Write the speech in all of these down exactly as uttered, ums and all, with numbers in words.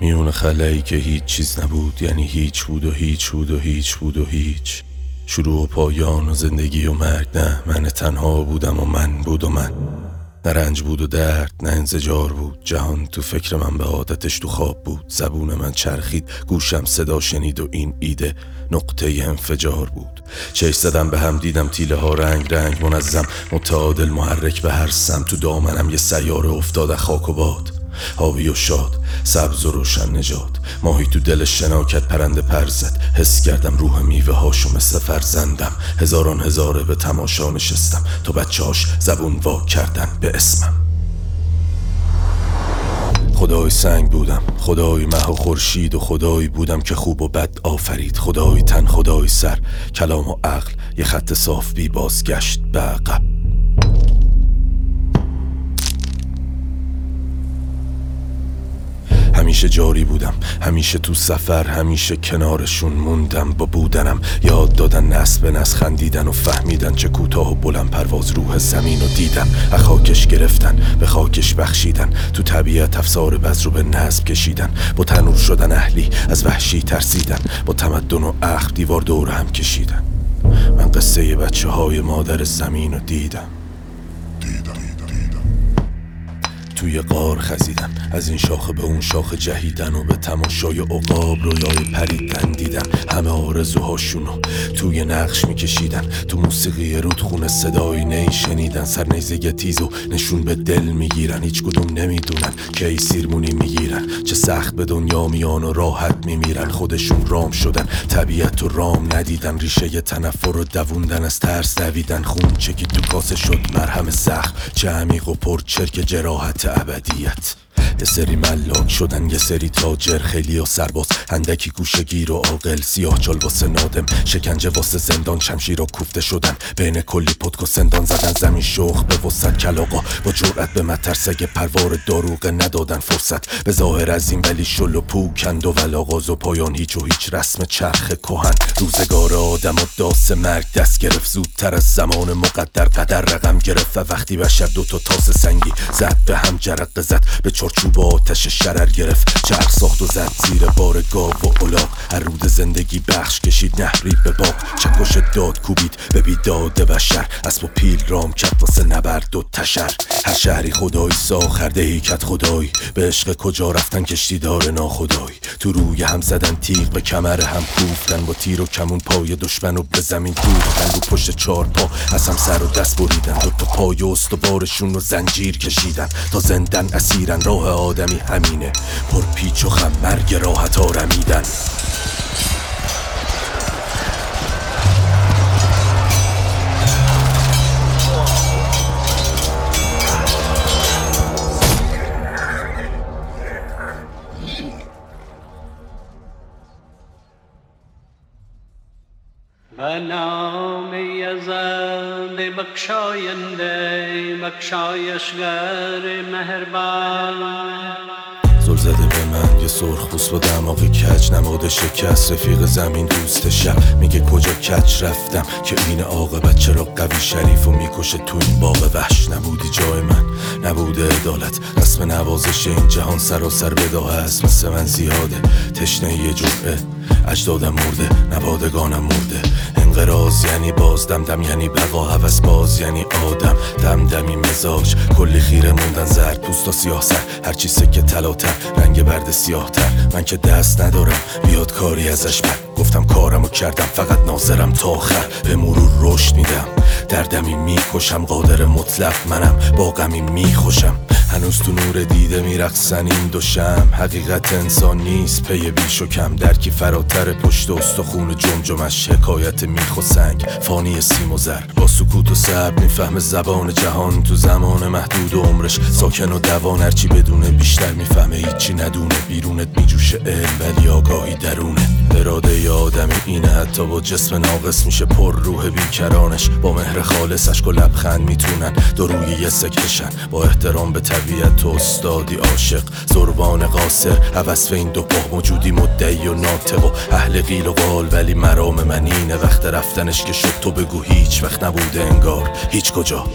میون خلایی که هیچ چیز نبود، یعنی هیچ بود و هیچ بود و هیچ بود و هیچ. شروع و پایان و زندگی و مرگ، نه من تنها بودم و من بود و من. نه رنج بود و درد، نه انزجار بود. جهان تو فکر من به عادتش تو خواب بود. زبون من چرخید، گوشم صدا شنید و این ایده نقطه انفجار بود. چشم زدم به هم، دیدم تیله ها رنگ رنگ منظم، متعادل محرک به هر سمت. تو دامنم یه سیاره افتاد خاک و باد، آبی و شاد، سبز و روشن نژاد. ماهی تو دل شناکت پرنده پر زد. حس کردم روح میوه هاشو مثل فرزندم. هزاران هزاره به تماشا نشستم تا بچه هاش زبون وا کردن به اسمم. خدای سنگ بودم، خدای مه و خورشید و خدایی بودم که خوب و بد آفرید. خدای تن، خدای سر، کلام و عقل، یه خط صاف بی بازگشت به عقب. همیشه جاری بودم، همیشه تو سفر، همیشه کنارشون موندم. با بودنم یاد دادن نسل به نسل، خندیدن و فهمیدن چه کوتاه و بلند پرواز روح زمین رو دیدن. از خاکش گرفتن، به خاکش بخشیدن، تو طبیعت افسار بذر رو به نظم کشیدن. با تنور شدن اهلی، از وحشی ترسیدن، با تمدن و عقل دیوار دور هم کشیدن. من قصه بچه های مادر زمین رو دیدم. توی غار خزیدن، از این شاخه به اون شاخه جهیدن و به تماشای عقاب رویای پریدن دیدن. همه آرزوهاشونو توی نقش میکشیدن، تو موسیقی رودخونه صدای نی شنیدن. سر نیزه تیزو نشون به دل میگیرن، هیچ کدوم نمیدونن که ای سیرمونی میگیرن. چه سخت به دنیا میان و راحت میمیرن، خودشون رام شدن، طبیعت رو رام ندیدن. ریشه تنفر رو دووندن، از ترس دویدن. خون چکی تو کاسه شد مرهم زخم، چه عمیق و پر چرک جراحت ابدیت. یه سری ملاک شدن، یه سری تاجر، خیلی و سرباز، اندکی گوشگیر و عاقل. سیاه چال واسه نادم، شکنجه واسه زندان، شمشیر و کوفته شدن. بین کلی پتک و سندان زدن زمین شخ به وسط. کلاغا با جرأت به مترسگ پروار داروغه ندادن فرصت. به ظاهر از این ولی شل و پوکند و ولاغاز و پایان هیچ و هیچ رسم چرخ کهن. روزگار آدم و داس مرگ دست گرفت، زودتر از زمان مقدر قدر رقم گرفت. و وقتی بشر دوتا تاس سنگی زد به هم، جرقه زد به چارچوب آتش شرر گرفت. چرخ ساخت و زد زیر بار گاو و الاغ، هر رود زندگی بخش کشید نهری به باغ. چکش داد کوبید به بیداد بشر، اسب و پیل رام کرد واسه نبرد و تشر. هر شهری خدایی ساخت، هر دهیکت خدایی. به عشق کجا رفتن کشتیدار ناخدایی. تو روی هم زدن تیغ، به کمر هم کوفتن. با تیر و کمون پای دشمن و به زمین دوختن. رو پشت چار پا از هم سر و دست بریدن، دو تا پای استوارشون رو زنجیر کشیدن. تا زندن اسیرن، راه آدمی همینه، پر پیچ و خم، مرگ راحت آرمیدن. به نام یزد بخشاینده، بخشایشگر مهربان. زل زده به من یه سرخ پوست با دماغ کج، نماد شکست رفیق زمین دوست شب. میگه کجا کج رفتم که این عاقبت، چرا قوی شریف و میکشه تو این باغ وحش. نبودی جای من، نبوده عدالت، رسم نوازش این جهان سراسر بداهه است. مثل من زیاده تشنه یه جرعه، اجدادم مرده، نبادگانم مرده. انقراض یعنی باز، دمدم یعنی بقا، هوس باز یعنی آدم، دمدمی مزاج. کلی خیره موندن، زرد پوست و سیاه سر، هرچی سکه طلاتر، رنگ برد سیاه تر. من که دست ندارم بیاد کاری ازش بر، گفتم کارمو کردم فقط ناظرم تا آخر. به مرور رشد میدم، دردمی میکشم، قادر مطلق منم، با غمی میخوشم. هنوز تو نور دیده میرقصن این دو شم. حقیقت انسان نیست پی بیش و کم، درکی فراتر پشت استخون جمجمش. حکایت میخ و سنگ، فانی سیم و زر، با سکوت و صبر میفهمه زبان جهان. تو زمان محدود و عمرش ساکن و دوان، هرچی بدونه بیشتر میفهمه هیچی ندونه. بیرونت میجوشه علم ولی آگاهی درونه. اراده ی آدمی اینه، حتی با جسم ناقص میشه پر روح بیکرانش. با مهر خالص اشک و لبخند میتونن دو روی یه سکشن. با احترام به طبیعت و استادی عاشق، زربان قاصر هوس این دو پا. موجودی مدعی و ناطق و اهل قیل و قال، ولی مرام من اینه وقت رفتنش که شد تو بگو هیچ وقت نبوده انگار هیچ کجا.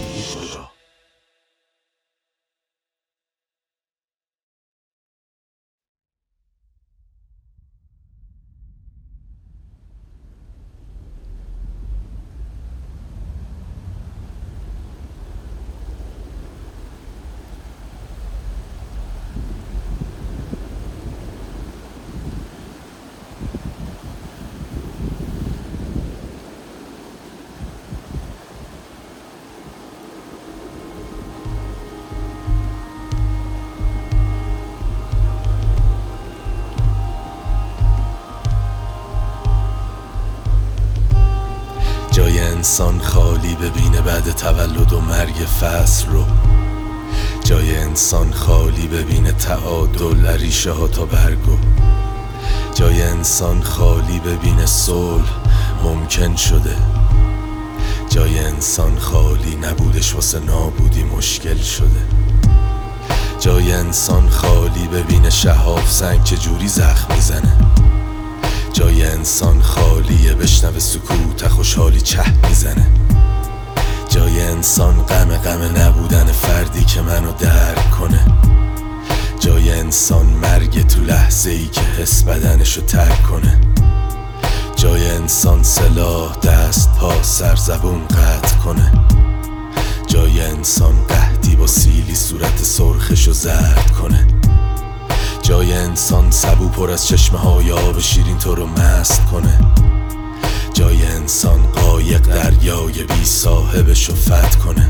انسان خالی ببینه بعد تولد و مرگ فصل رو. جای انسان خالی ببینه تعادل ریشه ها تا برگو. جای انسان خالی ببینه صلح ممکن شده. جای انسان خالی نبودش واسه نابودی مشکل شده. جای انسان خالی ببینه شهاب سنگ چجوری زخم میزنه. جای انسان خالیه بشنوه سکوت خوشحالی چه میزنه. جای انسان غم غم نبودن فردی که منو درک کنه. جای انسان مرگ تو لحظه ای که حس بدنشو ترک کنه. جای انسان سلاح دست پا سر زبون قطع کنه. جای انسان قحطی با سیلی صورت سرخشو زرد کنه. جای انسان سبو پر از چشمه های آب شیرین تو رو مست کنه. جای انسان قایق دریای بی صاحبشو فتح کنه.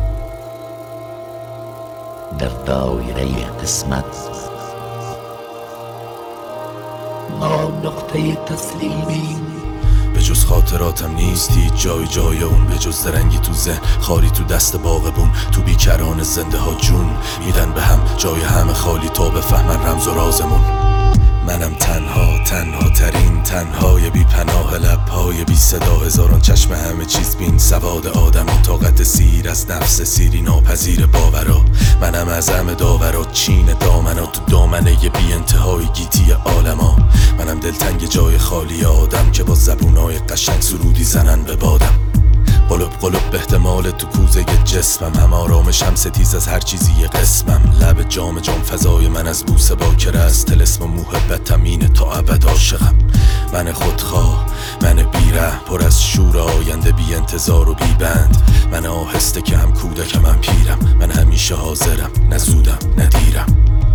در دایره قسمت ما نقطه تسلیمیم. به جز خاطراتم نیستی جای جای اون. به جز درنگی تو ذهن خاری تو دست باغبون. تو بیکران زنده ها جون میدن به هم. جای همه خالی تا بفهمن رمز و رازمون. منم تنها تنها ترین تنهای بی پناه لبهای بی صدا. هزاران چشم همه چیز بین سواد آدم و طاقت سیر از نفس سیری ناپذیر باورا. منم اعظم داورا چین دامنا تو دامنه بی انتهای گیتی عالما. منم دلتنگ جای خالی آدم که با زبونای قشنگ سرودی زنن به بادم. قلب قلب به احتمال تو کوزه جسمم. هم آرامشم ستیز از هر چیزی قسمم. لب جام جام فضای من از بوسه باکره. از طلسم و محبتم اینه تا ابد عاشقم. من خودخواه من بیره پر از شور آینده بی انتظار و بی بند. من آهسته که هم کودکم هم پیرم. من همیشه حاضرم نه زودم نه دیرم.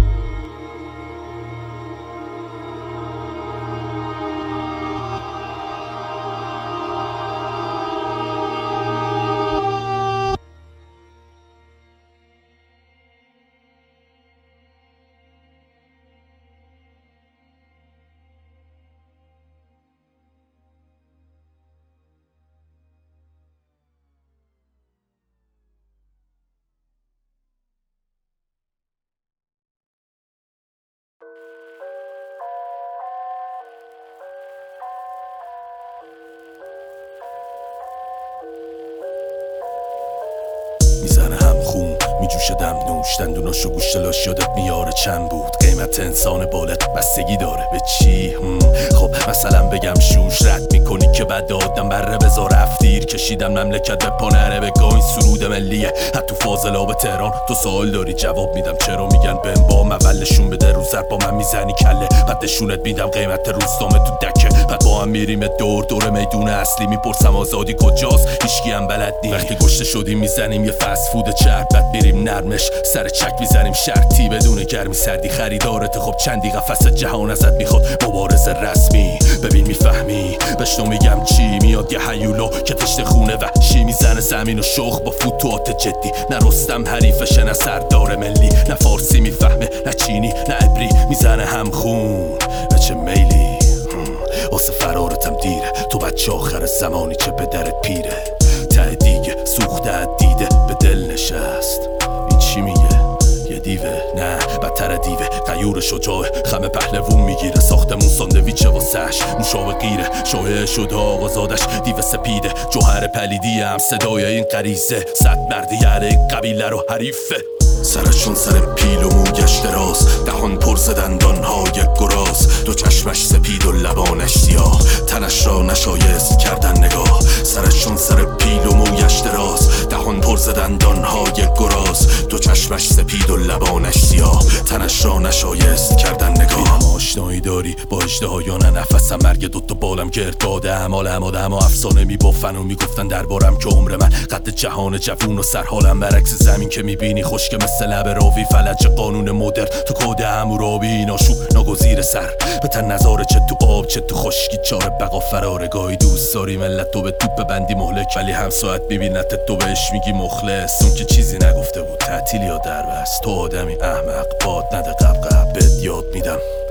میزنه هم خون میجوشه دم نوش. دندوناشو گوشت لاش یادت میاره چند بود. قیمت انسان بالغ بستگی داره به چی؟ خب مثلا بگم شوش رد میکنی که بعد آدم بره بذار رفتیر کشیدم مملکت به پا نره. بگاه این سرود ملیه حتی فاضلاب تهران. تو سوال داری جواب میدم چرا میگن بهم با مولشون بده رو زر با من میزنی کله. بعد نشونت میدم قیمت روزنامه تو دکه. بعد با هم میریم دور دور میدون اصلی. میپرسم آزادی کجاست هیچکی هم بلد نی. وقتی گشته شدیم میزنیم یه فست فود چرب. بعد میریم نرمش سر چک میزنیم شرطی بدون گرمی سردی. خریدارت خب چندی قفس جهان ازت میخواد مبارزه رسمی. ببین میفهمی بهش میگم چی. میاد یه هیولا که تشت خونه وحشی میزنه زمین و شخ با فوتوات جدی. نه رستم حریفشه نه سردار ملی. نه فارسی میفهمه نه چینی نه عبری. میزنه هم خون به چه میلی. واسه فرارتم دیره تو بچه آخر زمانی چه به درت پیره. ته دیگه سوخته دیده به دل نشست. این چی میگه یه دیوه نه بدتر دیوه. غیور شجاعه خمه پهلوون میگیره. ساختمون ساندویچه واسش نوشابه غیره. شایعه شده آقازادش دیوه سپیده. جوهر پلیدی هم صدای این غریزه. صد مردی این قبیله رو حریفه. سرشون سر پیل و موگش دراز. دهان پر ز دندانهای گراز. دو چشمش سپید و لبانش سیاه. تنش را نشایست کردن نگاه. سرشون سر پیل و موگش دراز. دهان پر ز دندانهای گراز. دو چشمش سپید و لبانش سیاه. تنش را نشایست کردن نگاه. آشنایی داری با اژدها یا نه؟ نفسم مرگ دوتا بالم گرد باده. اعمالم آدم و افسانه میبافن و میگفتن دربارم که عمر من قد جهان جوون و سرحالم برعکس زمین که میبینی خشک مثل لب راوی. فلج قانون مدر تو کود حمورابی. ناشو ناگزیر سر به تن نظاره چه تو آب چه تو خشکی. چاره بقا فرارگاهی دوست داری ملت تو به توپ بندی مهلک. ولی هم ساعت میبینت تو بهش میگی مخلص. اون که چیزی نگفته بود تعطیل یا دربست. تو آدمی احمق باد نده قبقب. بهت یاد میدم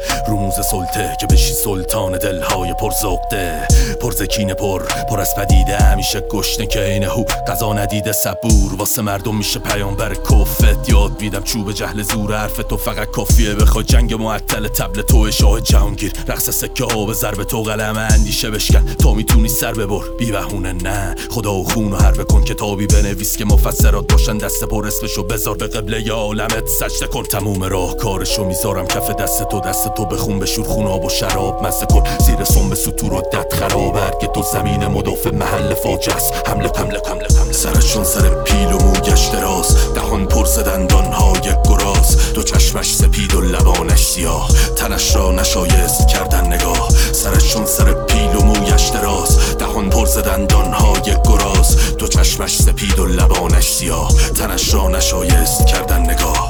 روموز سلطه که بشی سلطان دلهای پرزقده، پرزکینه پر پر از پدیده، همیشه گشنه که اینه هو قضا ندیده، صبور واسه مردم میشه پیامبر کفت. یاد میدم چوب جهل زور حرف تو فقط کافیه، بخوای جنگ معطل تبل تو شاه جهانگیر، رقص سکه ها به ضرب تو قلم اندیشه بشکن تا میتونی سر ببر بی بهونه. نه خدا و خون و حرف کن، کتابی بنویس که مفسرات باشن، دست پر اسمشو بذار به قبله یا عالمت سجده کن. تموم راه کارشو میذارم کف دست تو، دست تو بخون بشور خوناب و شراب مزه کن، زیر سنب سطور و دت خراب، هرگه تو زمین مدافع محل فاجعه است. حمله حمله حمله حمله سرشون سر پیل و موگش دراز، دهان پر ز دندانهای گراز، دو چشمش سپید و لبانش سیاه، تنش را نشایست کردن نگاه. سرشون سر پیل و مویش دراز، دهان پر ز دندانهای گراز، دو چشمش سپید و لبانش سیاه، تنش را نشایست کردن نگاه.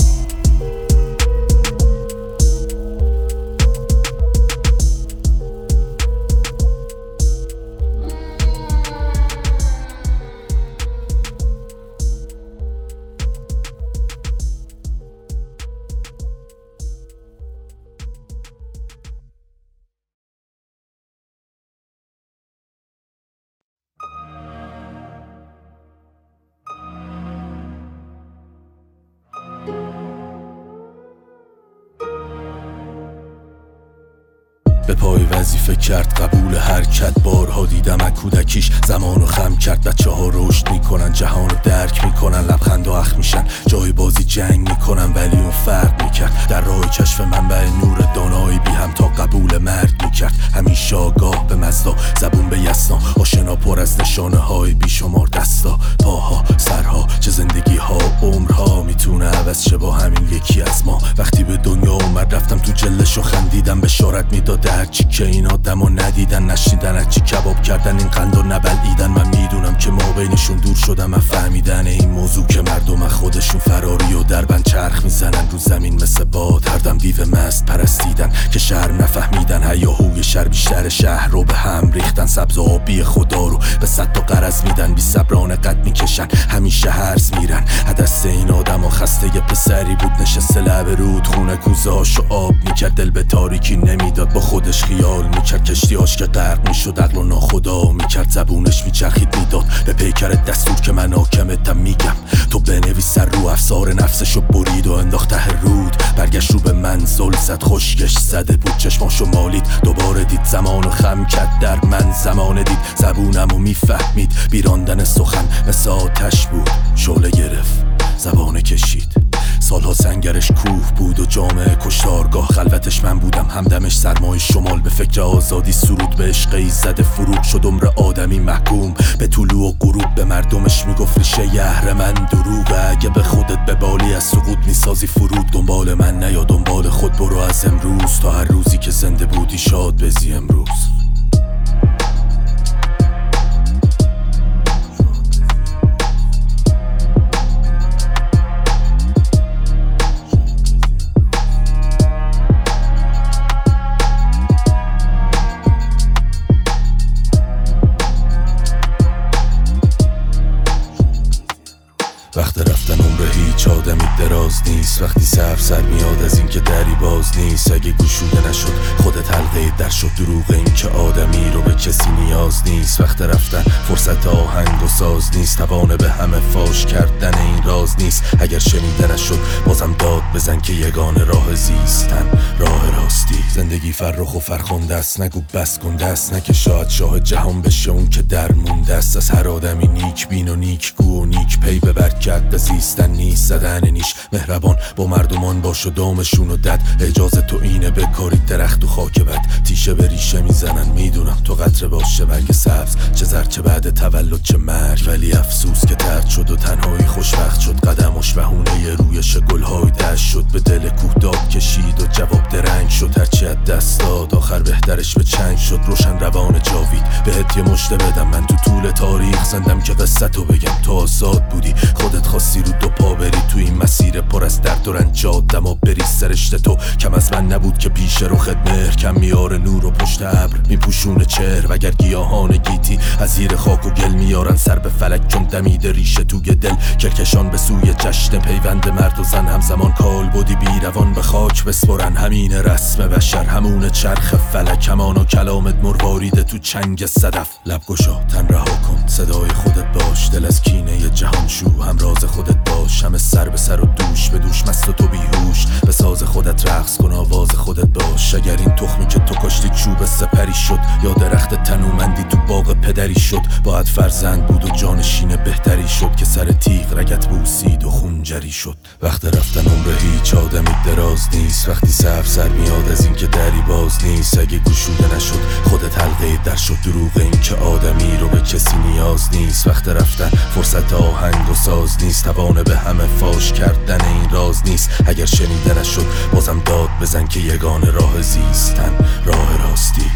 به پای وظیفه کرد قبول حرکت، بارها دیدم از کودکیش زمانو خم کرد. بچه ها رشد میکنن، جهانو درک میکنن، لبخند و اخ میشن، جای بازی جنگ میکنن، ولی اون فرق میکرد. در راه کشف منبع نور دانایی بی هم تا قبول مرگ میکرد. همیشه آگاه به مزدا، زبون به یسنا، آشنا پر از نشانه های بیشمار، دستا پاها سرها، چه زندگی ها عمرها میتونه عوض شه با همین یکی از ما. وقتی به دنیا اومد رفتم تو جلش و خندیدم، بشارت میداد هرچی که این آدمو ندیدن نشنیدن، هرچی کباب کردن این قندو نبلعیدن. من میدونم که ما بینشون دور شدم از فهمیدن این موضوع که مردم از خودشون فراری و دربن چرخ میزنن رو زمین مثل باد. هر دم دیو مست پرستیدن که شهر نفهمیدن، هیاهوی شهر بیشتر شهر رو به هم ریختن. سبز و آبی خدا رو به صد تا قرض میدن، بی صبرانه قد میکشن، همیشه هرز میرن. دست این آدم و خسته یه پسری بود نشسته لب رود، خونه کوزه هاشو آب میکرد، دل به تاریکی نمیداد، با خودش خیال میکرد کشتیاش که غرق میشد، عقل و ناخدا میکرد، زبونش میچرخید میداد به پیکر دستور که من حاکمتم میگم. تو بنویس سر رو افسار نفسشو برید و انداخت ته رود، برگشت رو به منزل زد، خشکش زده بود، چشماشو مالید، دوباره دید زمانو خم کرد در من، زمان دید زبونمو میفهمید، بیراندن سخن مثل آتش بود، شعله گرفت زبانه کشید. سالها سنگرش کوه بود و جامعه کشتارگاه، خلوتش من بودم، همدمش سرمای شمال، به فکر آزادی سرود به عشقی زده فروغ شد عمر آدمی محکوم به طلوع و غروب. به مردمش میگفت ریشه یهر من دروغه، اگه به خودت به بالی از سقوط میسازی فرود. دنبال من نیا دنبال خود برو از امروز، تا هر روزی که زنده بودی شاد بزی امروز. وقت رفتن عمر هیچ آدمی دراز نیست، وقتی سر سر میاد از این که دری باز نیست. اگه گشوده نشد خودت حلقه در شد، دروغ این که آدمی رو به کسی نیاز نیست. وقت رفتن فرصت آهنگ و ساز نیست، توانه به همه فاش کردن این راز نیست. اگر شنیده نشد بازم داد بزن که یگانه راه زیستن راه راستی. زندگی فرخ و فرخنده است، نگو بس کن دست، نه که شاید شاه جهان بشه اون که در مونده است. از هر آدمی نیک بین و نیک گو و نیک پی ببر، کرد زیستن نیست زدن نیش. مهربان با مردمان باش و دامشون و دد، اجازه تو اینه بکاری درخت و خاک بد. تیشه به ریشه میزنن میدونم تو قطره باشه برگ سبز، چه زر چه بعد تولد چه مرگ. ولی افسوس که ترد شد و تنهایی خوشبخت شد، قدمش بهونه رویش گلهای دشت شد. به دل کوه داد کشید و جواب درنگ شد، هرچی از دست داد آخر بهترش به چنگ شد. روشن روان جاوید بهت یه مژده بدم، من تو طول طول تاریخ زندم که قصتو بگم. تو آزاد بودی، خودت خواستی رو دو پا بری تو این مسیر پر از درد و رنج. آدما بری سرشت تو کم از من نبود که پیش رو مهر کم میاره نور و پشت ابر میپوشونه چهر. وگر گیاهان گیتی از زیر خاک و گل میارن سر به فلک چون دمیده ریشه توی دل. کرکشان به سوی جشن پیوند مرد و زن همزمان کال بودی بیروان به خاک بسپرن. همین رسم بشر همون چرخ فلک، همان و کلامت مرواریده تو چنگ صدف. لب گشا تن رها کن صدای خودت باش، دل از کینه جهان شو همراز خودت باش. همه سر به سر و دوش به دوش مست و تو بیهوش، به ساز خودت رقص کن آواز خودت باش. اگر این تخمی که تو کاشتی چوب سپری شد یا درخت تنومندی تو باغ پدری شد، باید فرزند بود و جانشین بهتری شد که سر تیغ رگت بوسید و خونجری شد. وقت رفتن عمر هیچ آدمی دراز نیست، وقتی سبز سر میاد از این که دری باز نیست. اگه گشوده نشد خودت حلقه در شد، دروغ این که آدمی رو به کسی نیاز نیست. وقت رفتن فرصت آهنگ و ساز نیست، توانه به همه فاش کردن این راز نیست. اگر شنیده نشد بازم داد بزن که یگان راه زیستن راه راستی.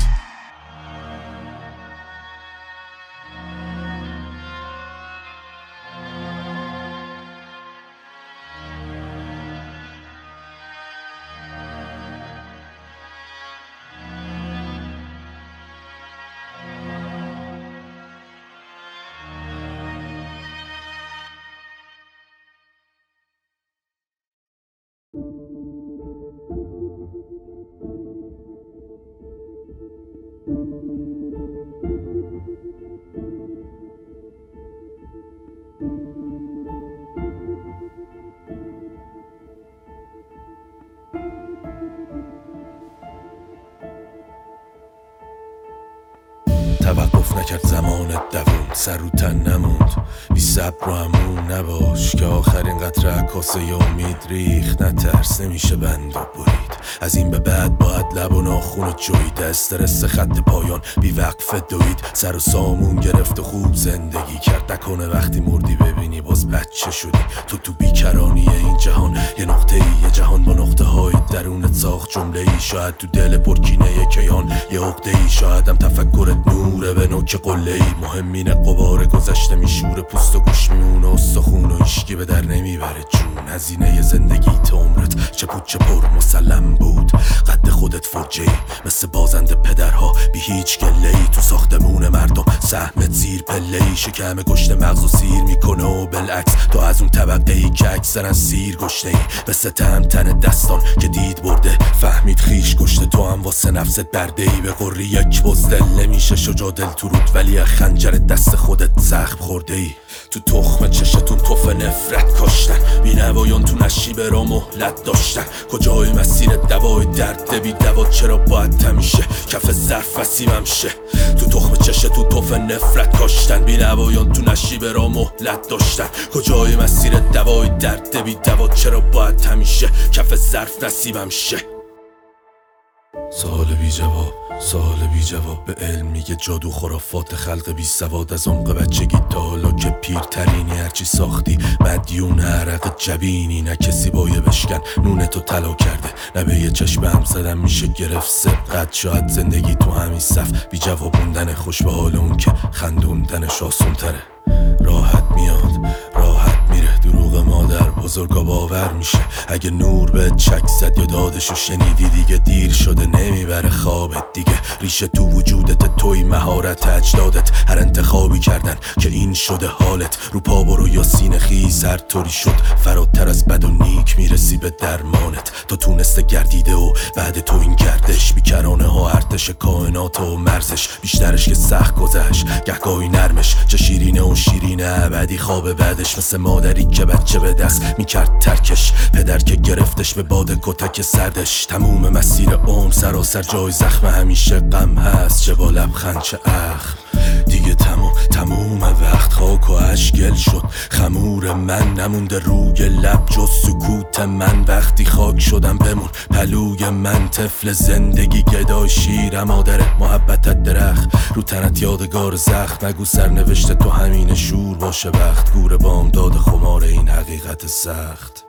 توقف نکرد زمانت دوون، سر رو تن نموند، بی صبر و همون نباش که آخرین قطره کاسه ی امید ریخت. نترس نمیشه بند و برید، از این به بعد باید لب و ناخون جوید. استرس خط پایان بی وقفه دوید، سر و سامون گرفت و خوب زندگی کرد. نکنه وقتی مردی ببینی باز بچه شدی. تو تو بیکرانی این جهان یه نقطه ای، یه جهان با نقطه های درونت ساخت جمله ای. شاید تو دل پرکینه کیهان یه عقده ای، شاید هم تفکرت نوره به نوک قله ای. مهم اینه قبار گذشته میشوره پوست و گوش میمونه استخون و هیچکی به در نمیبره جون. هزینه زندگی تو عمرت چه پود چه پر مسلم بود. قد خودت فرجه ای مثل بازنده پدرها بی هیچ گله ای. تو ساختمون مردم سهمت زیر پله ای، شکم گشت مغز و سیر میکنه و بالعکس تو از اون طبقه ای که اکثرا سیر گشته ای. به ستم تن دستان که دید برده فهمید خیش گشته. تو هم واسه نفست برده ای به قری یک بزدل. نمیشه شجاع دل تو رود ولی خنجر دست خودت زخم خورده ای. تو تخم چشتون توف نفرت کاشتن، بی نوایان تو نشیب را مهلت داشتن. کجای مسیر دوای درد بی دوا چرا باید تمیشه کف ظرف وسیمم شه. تو تخم چشتون توف نفرت کاشتن، بی نوایان تو نشیب را مهلت داشتن. کجای مسیر دوای درد بی دوا چرا باید تمیشه کف ظرف نصیبم شه. سوال بی جواب، سوال بی جواب به علم میگه جادو خرافات خلق بی سواد. از عمق بچگی تا حالا که پیرترینی هرچی ساختی مدیون عرق جبینی. نه کسی بایه بشکن نون تو طلا کرده، نه به یه چشم هم زدن میشه گرفت سبقت. شاید زندگی تو همین صف بی جواب موندن خوش به حال اون که خندوندنش آسون تره. راحت میاد راحت میره، دروغ مادر بزرگا باور میشه. اگه نور به چک زد یا دادشو شنیدی دیگه دیر شده نمیبره خوابت دیگه. ریشه تو وجودت توی مهارت اجدادت، هر انتخابی کردن که این شده حالت. رو پا برو یا سینه خیز هر طوری شد، فراتر از بد و نیک میرسی به درمانت. تا تونسته گردیده و بعد تو این گردش بیکرانه ها ارتش کائنات و مرزش. بیشترش که سخت گذشت گهگاهی نرمش، چه شیرینه و شیرینه ابدی خواب بعدش. مثل مادری که بچه به دست میکرد ترکش، پدر که گرفتش به باد کتک سردش. تموم مسیر عمر سراسر جای زخم، همیشه غم هست چه با لبخند چه اخم. دیگه تموم تموم وقت خاک و اشگل شد، خمور من نمونده روی لب جز سکوت من. وقتی خاک شدم بمون پلوی من، طفل زندگی گدای شیر مادر محبتت درخت رو تنت یادگار زخم. نگو سرنوشت تو همین شور باشه وقت، گور بامداد خمار این حقیقت سخت.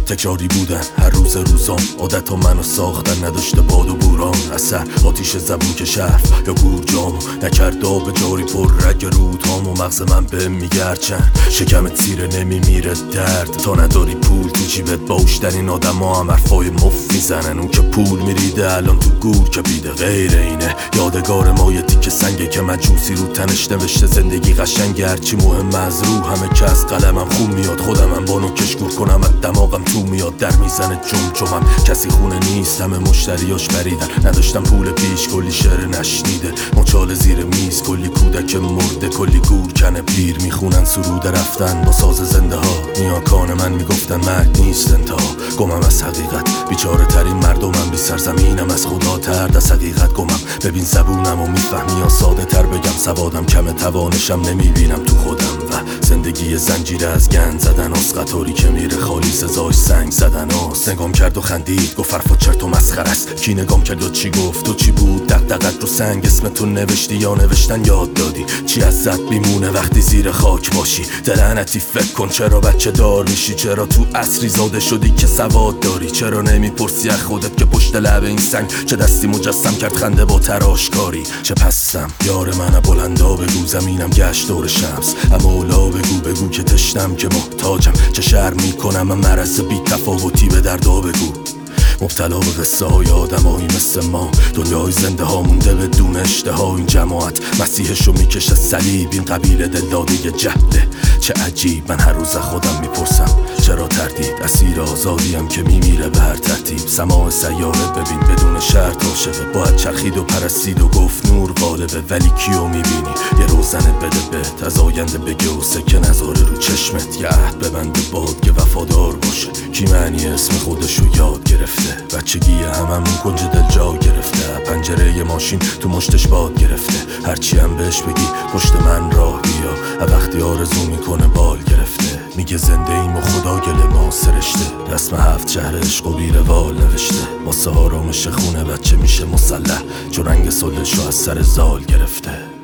تکراری بودن هر روز روزام، عادت ها منو ساختن، نداشته باد و بوران، اثر آتیش زبون که شرف یا گور جامو نکرد آب جاری پر رگ رودهام و مغز من به میگرچن شکم تیره نمیمیره درد تا نداری پول تو جیبت. باوشترین آدم ها هم حرفای مف میزنن، اون که پول میریده الان تو گور که بیده. غیر اینه یادگار ما یه تیکه سنگه که مجوسی رو تنش نوشته زندگی قشنگه، هرچی مهم از رو همه که از قلمم خون میاد. خودمم بانو کشکور کنم از دماغم تو میاد، در میزنه جمجمم کسی خونه نیست، همه مشتریاش بریدن. نداشتم پول پیش کلی شعر نشنیده، مچاله زیر میز کلی کودک مرده، کلی گور کنه پیر میخونن سرود رفتن با ساز زنده ها. نیاکان من میگفتن مرگ نیست انتها، گمم از حقیقت بیچاره ترین مردمم، بی سرزمینم از خدا ترد از حقیقت گمم. ببین زبونم و میفهمی یا ساده تر بگم، سوادم کم توانشم نمیبینم تو خودم و زندگی زنجیره از گند زدن از قطاری که میره خالی سزاش سنگ زدن آس. نگام کرد و خندید گفت حرفا چرت و مسخره است. کی نگام کرد و چی گفت و چی بود دغدغت رو سنگ، اسم تو نوشتی یا نوشتن یاد دادی؟ چی ازت میمونه وقتی زیر خاک باشی؟ دلعنتی فکر کن چرا بچه دار میشی، چرا تو عصری زاده شدی که سواد داری، چرا نمیپرسی از خودت که پشت لب این سنگ چه دستی مجسم کرد خنده با تراشکاری. چه پستم یار من بلندا بگو، زمینم گشت دور شمس، اما اولا بگو بگو که تشنم که محتاجم، چه شرم میکنم من مرض بی تفاوتی به دردا بگو. مبتلا به قصه های آدم هایی مثل ما، دنیای زنده ها مونده بدون اشتها. این جماعت مسیحشو میکشه صلیب، این قبیله دلداده جهله. چه عجیب من هر روز خودم میپرسم چرا تردید، اسیر آزادیم که میمیره به هر ترتیب. سماع سیاره ببین بدون شرط عاشقه، باید چرخید و پرستید و گفت نور غالبه، ولی کیو میبینی؟ یه روزنت بده بهت از آینده بگه و سکه نذاره رو چشمت، یه عهد ببنده باد که وفادار باشه. کی معنی اسم خودشو یاد گرفته، بچگی هممون کنج دل جا گرفته، پنجره ماشین تو مشتش باد گرفته. هرچی هم بهش بگی پشت من راه بیا، وقتی آرزو میکنه بال گرفته. میگه زنده ایم و خدا گل ما سرشته، رسم هفت شهر عشق و بیروال نوشته. واسه آرامش خونه بچه میشه مسلح، چون رنگ صلحشو از سر زال گرفته.